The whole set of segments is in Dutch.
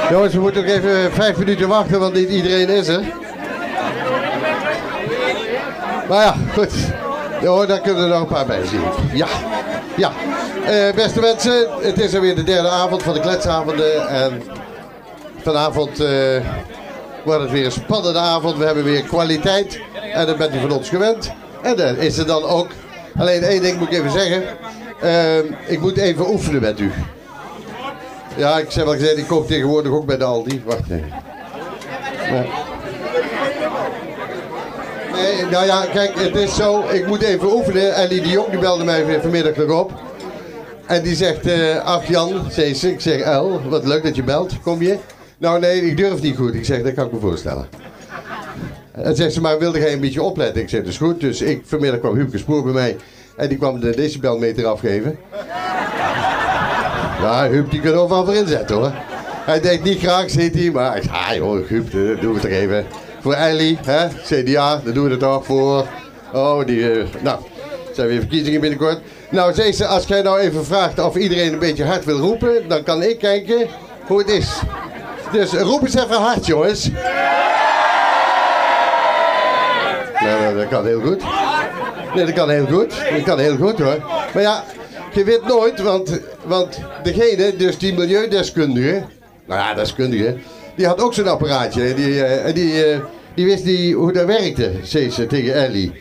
Jongens, we moeten nog even 5 minuten wachten, want niet iedereen is er. Maar ja, goed. Ja, daar kunnen er nog een paar bij zien. Ja. Beste mensen, het is alweer de derde avond van de kletsavonden. En vanavond wordt het weer een spannende avond. We hebben weer kwaliteit. En dat bent u van ons gewend. En dat is er dan ook. Alleen één ding moet ik even zeggen. Ik moet even oefenen met u. Ja, ik heb al gezegd, ik koop tegenwoordig ook bij de Aldi. Wacht even. Nee, nou ja, kijk, het is zo. Ik moet even oefenen. Ellie de Jong die belde mij vanmiddag nog op. En die zegt, ach Jan, zei ze. Ik zeg, El, wat leuk dat je belt. Kom je? Nou nee, ik durf niet goed. Ik zeg, dat kan ik me voorstellen. En zegt ze, maar wilde jij een beetje opletten? Ik zeg, dat is goed. Dus vanmiddag kwam Huubke Spoor bij mij. En die kwam de decibelmeter afgeven. Ja, Huub die kan overal voor inzetten hoor. Hij denkt niet graag, zit hij. Maar ik zeg, joh, Huub, dat doen we toch even. Voor Ellie, hè? CDA, dat doen we er toch voor. Oh, nou, zijn weer verkiezingen binnenkort. Nou, zei ze, als jij nou even vraagt of iedereen een beetje hard wil roepen, dan kan ik kijken hoe het is. Dus roep eens even hard, jongens. Nou, dat kan heel goed. Nee, dat kan heel goed. Dat kan heel goed hoor. Maar ja, je weet nooit, want degene, dus die milieudeskundige, nou ja, deskundige, die had ook zo'n apparaatje. Die wist niet hoe dat werkte, zei ze tegen Ellie.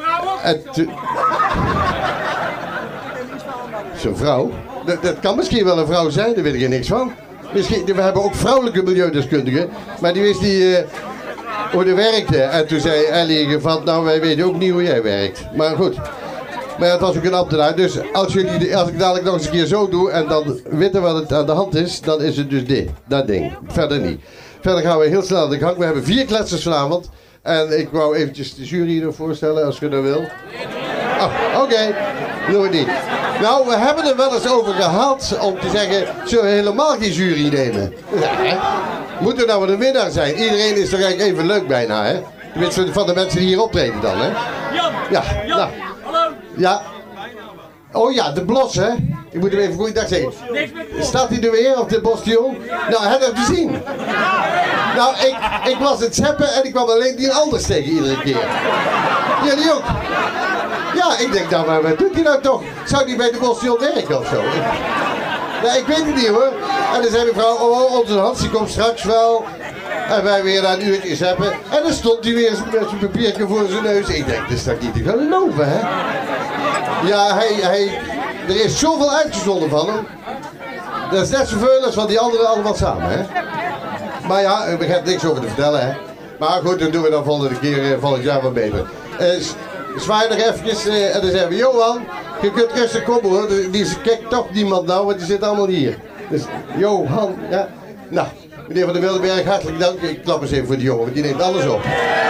Zo'n vrouw? Dat kan misschien wel een vrouw zijn, daar weet ik er niks van. Misschien, we hebben ook vrouwelijke milieudeskundigen, maar die wist niet hoe dat werkte. En toen zei Ellie gevat, nou wij weten ook niet hoe jij werkt. Maar goed, maar het was ook een ambtenaar. Dus als ik dadelijk nog eens een keer zo doe en dan weten wat het aan de hand is, dan is het dus dat ding. Verder niet. Verder gaan we heel snel aan de gang. We hebben 4 kletsers vanavond. En ik wou eventjes de jury nog voorstellen als je dat wil. Oh, oké. Doen we niet. Nou, we hebben er wel eens over gehad om te zeggen, zullen we helemaal geen jury nemen? Ja, moet er nou wel een winnaar zijn? Iedereen is er eigenlijk even leuk bijna, hè? Tenminste van de mensen die hier optreden dan, hè? Jan! Ja, Jan! Hallo! Ja. Oh ja, de Blos, hè? Ik moet hem even goeiedag zeggen. Staat hij er weer op de Bostion? Nou, heb je hem gezien? Nou, ik was het zeppen en ik kwam alleen die anders tegen iedere keer. Jullie ook? Ja, ik denk, nou, maar wat doet hij nou toch? Zou die bij de Bostion werken of zo? Nee, ik weet het niet hoor. En dan zei mevrouw, onze Hans, die komt straks wel. En wij weer na een uurtje zeppen. En dan stond hij weer met zijn papiertje voor zijn neus. Ik denk, dat is toch niet te geloven, hè? Ja, er is zoveel uitgezonden van hem. Dat is net zoveel als van die anderen allemaal samen, hè? Maar ja, ik heb niks over te vertellen, hè? Maar goed, dat doen we dan volgende keer, volgend jaar wat beter. Zwaai nog eventjes en dan zeggen we, Johan, je kunt rustig komen hoor. Die kijkt toch niemand nou, want die zit allemaal hier. Dus, Johan, ja. Nou, meneer Van der Wildenberg, hartelijk dank. Ik klap eens even voor die jongen, want die neemt alles op.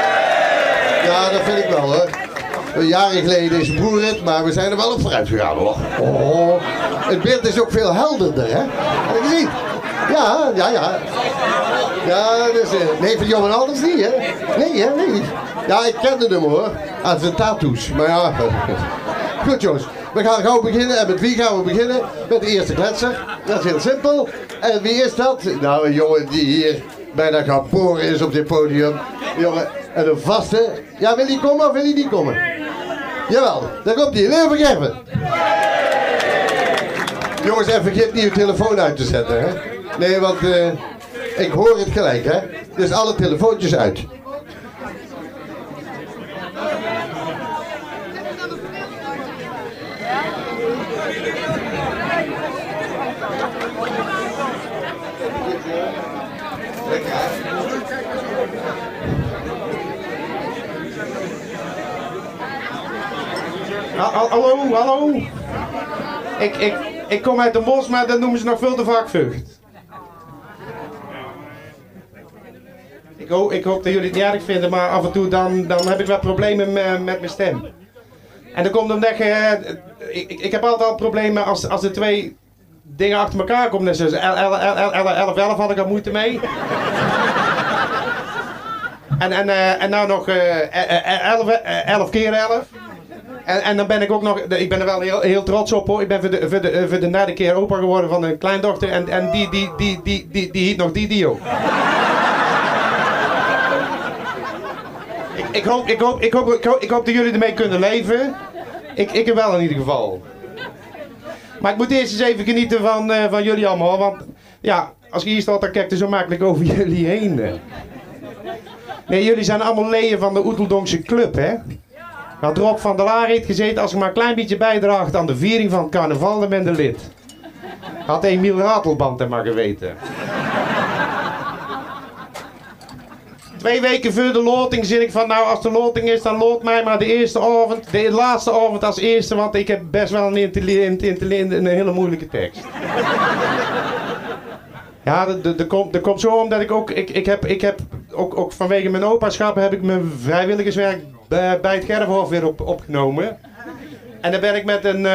Ja, dat vind ik wel hoor. Jaren geleden is zijn broer het, maar we zijn er wel op vooruit gegaan hoor. Oh, het beeld is ook veel helderder, hè? Heb je gezien? Ja. Ja, dus, nee, van Johan Alders niet, hè? Nee, hè? Nee. Ja, ik kende hem hoor. Aan zijn tattoos. Maar ja, goed jongens. We gaan gauw beginnen. En met wie gaan we beginnen? Met de eerste kletser. Dat is heel simpel. En wie is dat? Nou, een jongen die hier bijna geboren is op dit podium. Jongen, en een vaste. Ja, wil hij komen of wil hij niet komen? Jawel, daar komt hij. Leeuw vergeven. Jongens, en vergeet niet uw telefoon uit te zetten, hè? Nee, want ik hoor het gelijk, hè? Dus alle telefoontjes uit. Hallo. Ik kom uit de bos, maar dat noemen ze nog veel te vaak Vught. Ik hoop dat jullie het niet erg vinden, maar af en toe dan heb ik wel problemen met mijn stem. En dan komt omdat ik heb altijd al problemen als de 2 dingen achter elkaar komen. Dus 11 had ik al moeite mee. En nou nog 11 keer 11. En dan ben ik ook nog, ik ben er wel heel trots op hoor. Ik ben voor de derde keer opa geworden van een kleindochter. En die heet nog Didio. Ik hoop dat jullie ermee kunnen leven. Ik wel in ieder geval. Maar ik moet eerst eens even genieten van jullie allemaal. Want ja, als je hier staat, dan kijkt er zo makkelijk over jullie heen. Nee, jullie zijn allemaal leden van de Oeteldonkse Club, hè? Nou, Rob van der Laar heeft gezeten, als je maar een klein beetje bijdraagt aan de viering van het carnaval, dan ben je lid. Had Emiel Ratelband er maar geweten. 2 weken voor de loting zit ik van, nou als de loting is, dan loot mij maar de laatste avond als eerste, want ik heb best wel een hele moeilijke tekst. Ja, dat komt zo omdat ik heb ook vanwege mijn opaschap heb ik mijn vrijwilligerswerk bij het Gerfhof weer opgenomen. En dan ben ik met een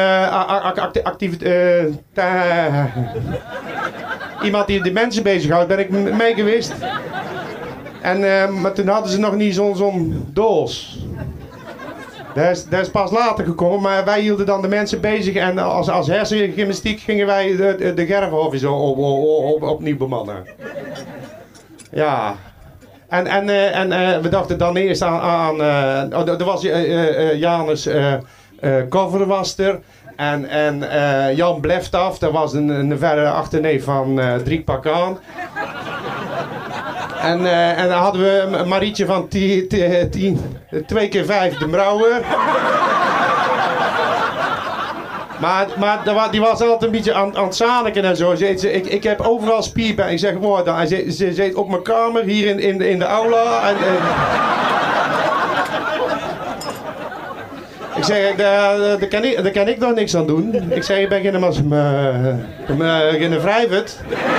iemand die de mensen bezighoudt, ben ik mee geweest. Maar toen hadden ze nog niet zo'n doos. Dat is pas later gekomen, maar wij hielden dan de mensen bezig en als hersengymnastiek gingen wij de Gerfhof eens opnieuw bemannen. Ja. En we dachten dan eerst aan er was Janus Cover was er. En Jan Bleftaf, dat was een verre achterneef van Driek Pakaan. En dan hadden we Marietje van 2 keer 5 de Brouwer. Maar die was altijd een beetje aan het zaniken en zo. Ik heb overal spierpijn. Ik zeg, mooi dan. Ze zit op mijn kamer, hier in de aula. Ik zeg, daar kan ik nog niks aan doen. Ik zeg, ik ben geen vrijwet.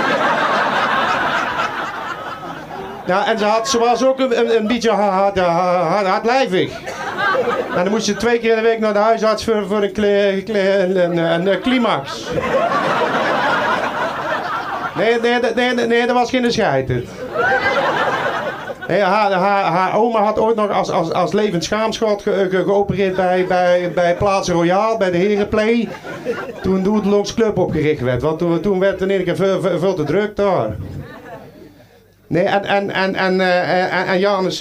Ja, en ze was ook een beetje hardlijvig. En dan moest je 2 keer in de week naar de huisarts voor een climax. Nee, dat was geen scheid. Nee, haar oma had ooit nog als levend schaamschot geopereerd bij Plaats Royaal, bij de Herenplay. Toen de Oeteldonkse Club opgericht werd. Want toen werd het in één keer veel te druk daar. Nee, en Janus,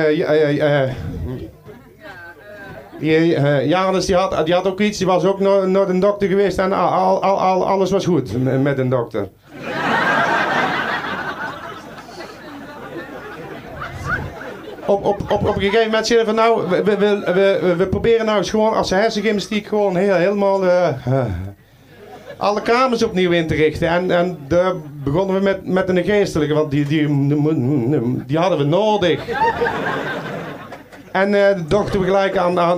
Janus die had ook iets, die was ook naar een dokter geweest en alles was goed met een dokter. Op een gegeven moment zeiden van nou, we proberen nou eens gewoon als hersengymnastiek gewoon helemaal alle kamers opnieuw in te richten. En daar begonnen we met een geestelijke, want die hadden we nodig. En dachten we gelijk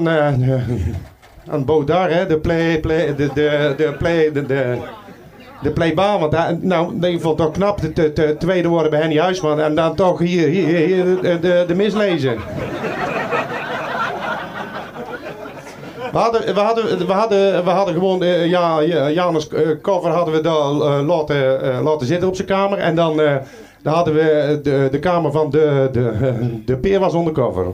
aan Baudard, hè, de playbaan. Want ik vond het toch knap, de tweede worden bij Henny Huisman. En dan toch hier de mislezen. We hadden gewoon Janus Cover hadden we daar laten zitten op zijn kamer. En dan hadden we de kamer van de Peer was undercover.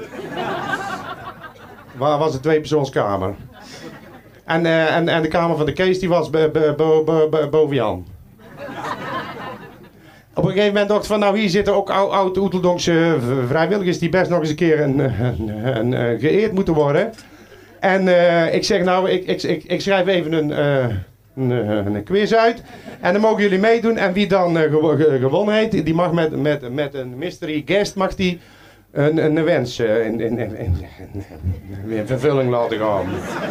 Waar was het 2-persoonskamer. En de kamer van de Kees die was boven Jan. Op een gegeven moment dacht ik van nou hier zitten ook oude Oeteldonkse vrijwilligers die best nog eens een keer geëerd moeten worden. En ik zeg nou, ik schrijf even een quiz uit. En dan mogen jullie meedoen. En wie dan gewonnen heeft, die mag met een mystery guest mag die een wens in vervulling laten gaan.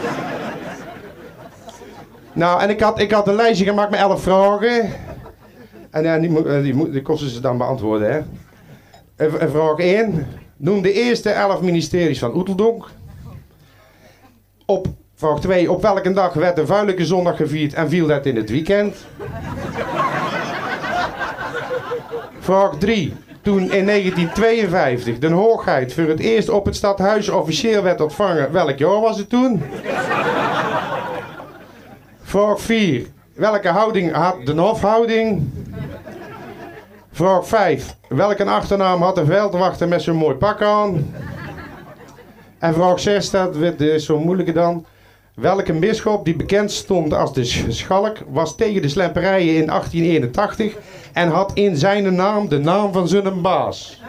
Nou, en ik had een lijstje gemaakt met 11 vragen. En die kosten ze dan beantwoorden, hè. Vraag 1. Noem de eerste 11 ministeries van Oeteldonk. Vraag 2. Op welke dag werd de Vuilijke Zondag gevierd en viel dat in het weekend? Vraag 3. Toen in 1952 de Hoogheid voor het eerst op het stadhuis officieel werd ontvangen, welk jaar was het toen? Vraag 4. Welke houding had de hofhouding? Vraag 5. Welke achternaam had de veldwachter met zo'n mooi pak aan? En vraag 6, dat is zo moeilijke dan. Welke bisschop die bekend stond als de schalk was tegen de slemperijen in 1881 en had in zijn naam de naam van zijn baas?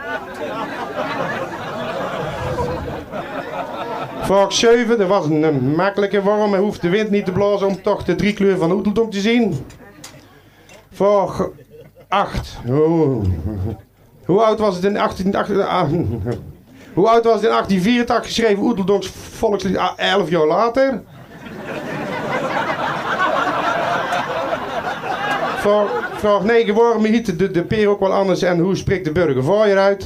Vraag 7, er was een makkelijke. Waarom hoeft de wind niet te blazen om toch de driekleur van Oeteldonk te zien? Vraag 8. Hoe oud was het in 1884 geschreven Oeteldonks volkslied 11 jaar later? Vraag 9. Waarom hiet de peer ook wel anders en hoe spreekt de burger voor je uit?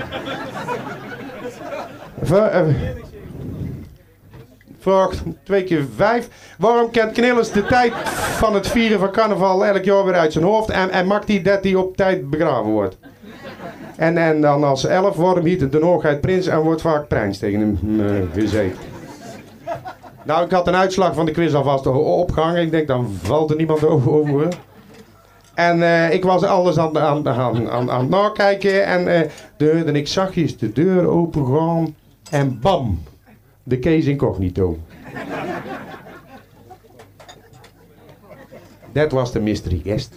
Vraag 2 keer 5. Waarom kent Knillens de tijd van het vieren van carnaval elk jaar weer uit zijn hoofd en maakt hij dat hij op tijd begraven wordt? En dan als 11, waarom hiet de hoogheid prins en wordt vaak prins tegen hem gezeten? Nou, ik had een uitslag van de quiz alvast opgehangen. Ik denk, dan valt er niemand over. En ik was alles aan het nakijken en ik zag eens de deur open gaan en bam, de Kees incognito. Dat was de mystery guest.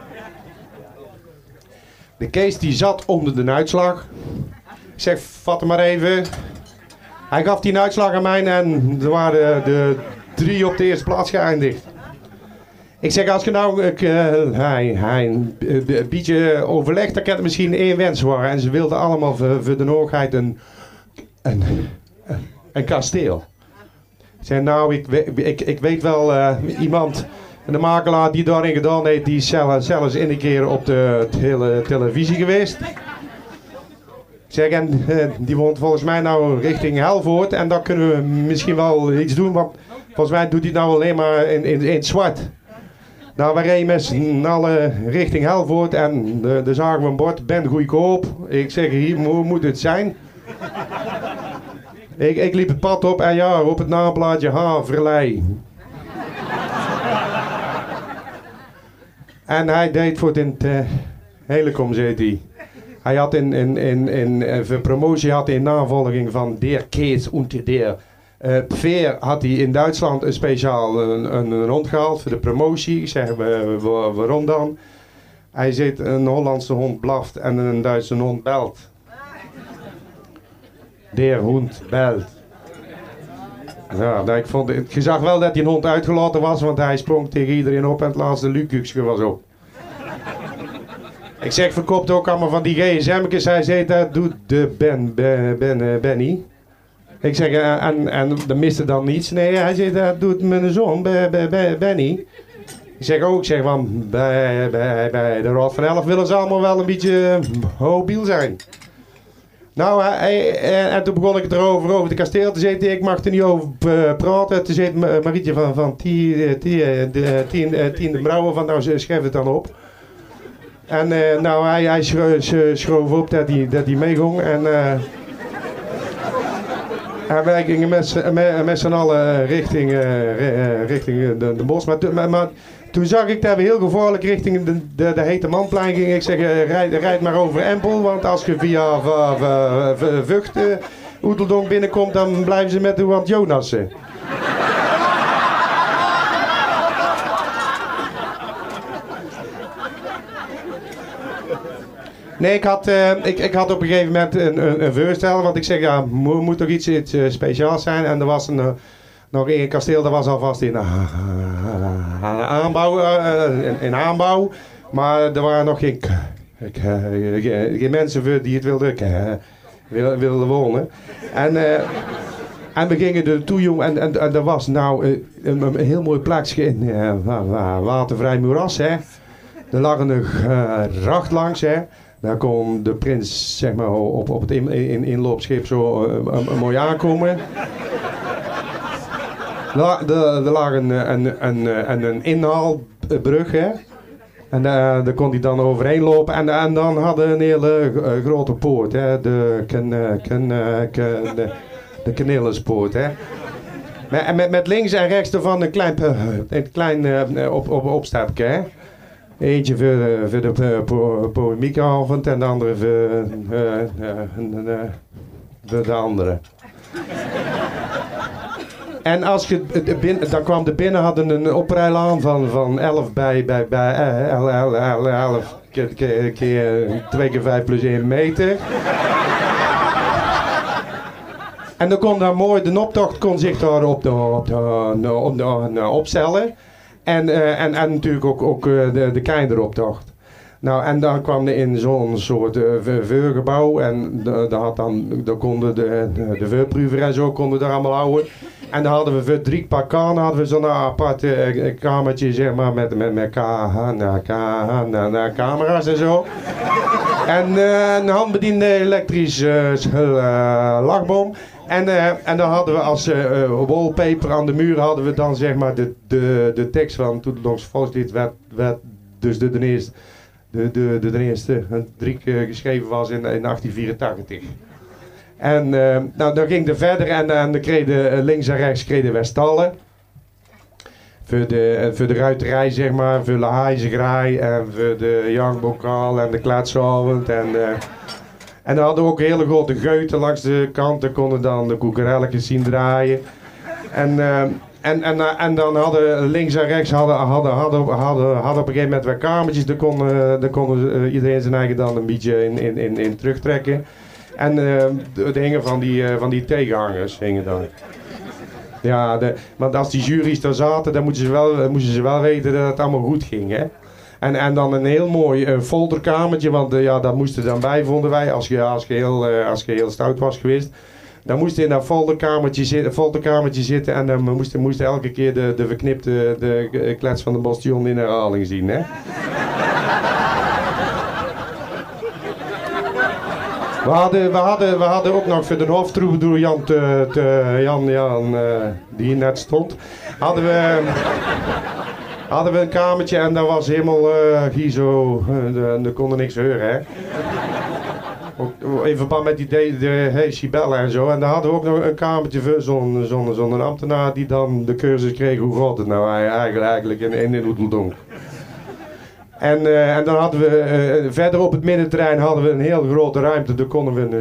De Kees die zat onder de uitslag. Ik zeg, vat hem maar even. Hij gaf die uitslag aan mij en er waren de 3 op de eerste plaats geëindigd. Ik zeg, als je nou een beetje overlegt, dan kan het misschien 1 wens worden. En ze wilden allemaal voor de hoogheid een kasteel. Ik zei, nou, ik weet wel iemand, de makelaar die daarin gedaan heeft, die is zelfs een keer op de televisie geweest. Ik zeg, en die woont volgens mij nou richting Helvoort en daar kunnen we misschien wel iets doen, want volgens mij doet hij het nou alleen maar in het zwart. Nou, we reden met z'n allen richting Helvoort en daar zagen we een bord, ben goedkoop. Ik zeg, hier moet het zijn. Ik liep het pad op en ja, op het naamplaatje Haverlei. En hij deed voor het in het Helecom, zei hij. Hij had voor promotie had hij in navolging van Der Kees und der Pfeer had hij in Duitsland een speciaal een hond gehaald voor de promotie. Ik zeg, waarom dan? Hij zegt, een Hollandse hond blaft en een Duitse hond belt. Der hond belt. Ja, je zag wel dat die hond uitgelaten was, want hij sprong tegen iedereen op en het laatste lukuksje was op. Ik zeg, verkoopt ook allemaal van die gsm'tjes. Hij zei, dat doet de Benny. Ik zeg, en dat miste dan niets. Nee, hij zei, dat doet mijn zoon, Benny. Ik zeg, want bij de Raad van 11 willen ze allemaal wel een beetje mobiel zijn. Nou, en toen begon ik het erover over de kasteel. Toen zei hij, ik mag er niet over praten. Toen zei Marietje van Tien de Brouwer van, nou schrijf het dan op. En nou, hij schoof op dat hij meegong. En wij gingen met z'n allen richting de bos. Maar toen zag ik dat we heel gevaarlijk richting de Hete Manplein gingen. Ik zeg, rijd maar over Empel, want als je via Vught Oeteldonk binnenkomt, dan blijven ze met de want Jonassen. Nee, ik had op een gegeven moment een voorstel, want ik zeg, ja, moet toch iets speciaals zijn. En er was nog één kasteel, dat was alvast in aanbouw. Maar er waren nog geen mensen voor die het wilden wonen. En we gingen er toe, jong, en er was nou een heel mooi plaatsje in watervrij moeras, hè. Er lag een gracht langs, hè. Daar kon de prins, zeg maar, op het inloopschip zo mooi aankomen. Er lag een inhaalbrug, hè. En daar kon hij dan overheen lopen. En dan hadden we een hele grote poort, hè. De Knillenspoort, hè. Met links en rechts ervan een klein opstapje, hè. Eentje voor de polemiekavond en de andere voor de andere. En als je dan kwam de binnen, hadden een oprijlaan van 11 bij 11 keer 2 keer 5 plus 1 meter. En dan kon daar mooi, de optocht kon zich daar opstellen. En natuurlijk ook de kinderoptocht. Nou, en dan kwam er in zo'n soort veurgebouw en daar konden de veurproever en zo konden daar allemaal houden. En dan hadden we voor 3 paar kanen hadden we zo'n apart kamertje, zeg maar, met camera's en zo. En een handbediende elektrische lachbom. En dan hadden we als wallpaper aan de muur hadden we dan, zeg maar, de tekst van Toetelongs Volkslied werd dus de eerste 3 keer geschreven was in 1884. En nou, dan ging er verder en dan kregen links en rechts kregen we stallen. Voor de ruiterij, zeg maar, voor de Heizegraai en voor de jankbokaal en de kletsavond. En dan hadden we ook hele grote geuten langs de kanten, konden dan de koekerelletjes zien draaien. En dan hadden links en rechts hadden op een gegeven moment weer kamertjes, daar konden iedereen zijn eigen dan een beetje in terugtrekken. En er hingen van die tegenhangers hingen dan. Ja, want als die jury's daar zaten, dan moesten ze wel weten dat het allemaal goed ging, hè. En dan een heel mooi folderkamertje, want ja, dat moest er dan bij, vonden wij, als je heel stout was geweest. Dan moest je in dat folderkamertje zitten en dan moest elke keer de verknipte klets van de bastion in herhaling zien, hè. We hadden ook nog voor de hoofdtroebedoer Jan, die hier net stond, hadden we een kamertje en dat was helemaal Gizo, daar kon er niks horen, hè. Ook in verband met die Sibella en zo. En daar hadden we ook nog een kamertje voor zo'n ambtenaar die dan de cursus kreeg hoe gaat het nou eigenlijk in Oeteldonk. En dan hadden we verder op het middenterrein hadden we een heel grote ruimte. Daar konden we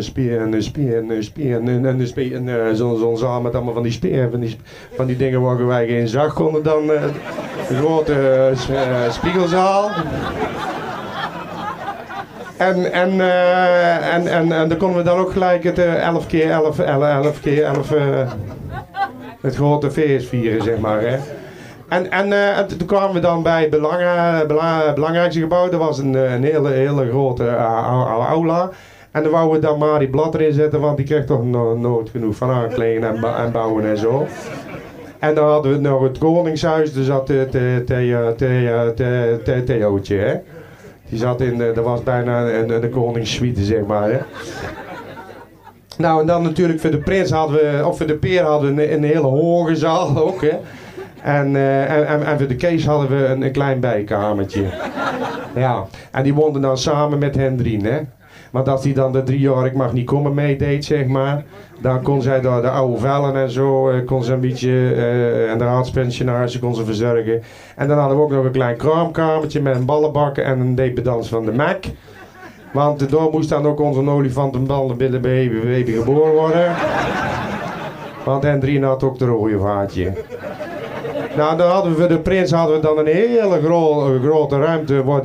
zo'n zaal met allemaal van die speren, van die dingen waar wij geen zag konden dan een grote spiegelzaal. En dan konden we dan ook gelijk het 11 keer 11 het grote feest vieren, zeg maar, hè. En toen kwamen we dan bij het belangrijkste gebouw. Dat was een hele grote aula. En dan wouden we dan maar die blad erin zetten, want die kreeg toch nooit genoeg van aankleden en bouwen en zo. En dan hadden we nog het Koningshuis, dus zat Theootje, hè. Die zat dat was bijna de koningssuite, zeg maar, hè. Nou, en dan natuurlijk voor de prins voor de peer hadden we een hele hoge zaal ook, hè. En voor de Kees hadden we een klein bijkamertje. Ja, en die woonden dan samen met hen 3, hè. Want als die dan de 3 jaar ik mag niet komen meedeed, zeg maar, dan kon zij daar de oude vellen en zo, kon ze een beetje, en de raadspensionarissen kon ze verzorgen. En dan hadden we ook nog een klein kraamkamertje met een ballenbak en een dependance van de Mac. Want daar moest dan ook onze olifantenbal binnen baby geboren worden. Want Hendrien had ook de rode vaatje. Nou, dan hadden we voor de prins hadden we dan een hele grote ruimte waar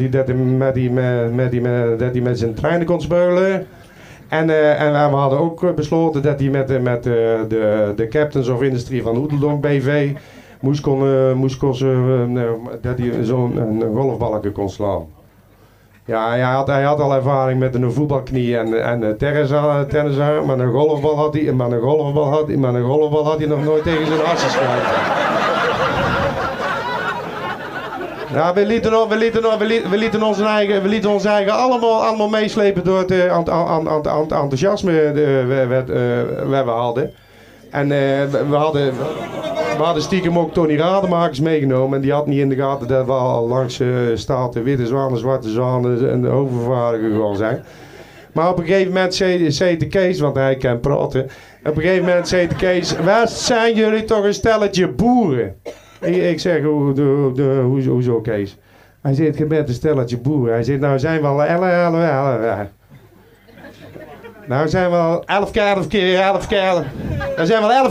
hij met zijn treinen kon spelen. En we hadden ook besloten dat hij met de Captains of Industry van Oeteldonk BV dat hij zo'n golfbalken kon slaan. Ja, hij had al ervaring met een voetbalknie en tennisarm, maar een golfbal had hij nog nooit tegen zijn as geschoten. Ja, we lieten ons eigen allemaal meeslepen door het enthousiasme we hadden. En we hadden stiekem ook Tony Rademakers meegenomen. En die had niet in de gaten dat we al langs staten witte zwanen, zwarte zwanen en de overvaardiger gewoon zijn. Maar op een gegeven moment zei de Kees, want hij kan praten. Op een gegeven moment zei de Kees, waar zijn jullie toch een stelletje boeren? Ik zeg, hoezo Kees? Hij zegt, je bent een stelletje boeren. Hij zegt, nou zijn we al Nou zijn we al 11 keer. Dan zijn we al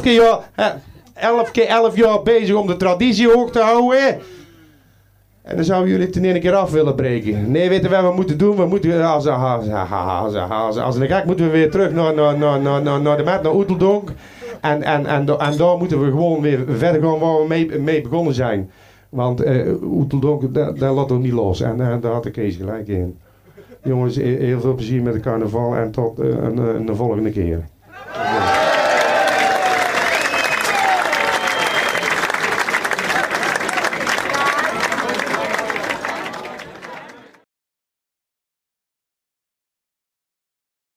11 jaar bezig om de traditie hoog te houden. En dan zouden jullie het in één keer af willen breken. Nee, weet je wat we moeten doen? We moeten, als een gek moeten we weer terug naar de mat, naar Oeteldonk. En daar moeten we gewoon weer verder gaan waar we mee begonnen zijn. Want Oeteldonk, daar laat ons niet los. En daar had de Kees gelijk in. Jongens, heel veel plezier met de carnaval en tot een volgende keer.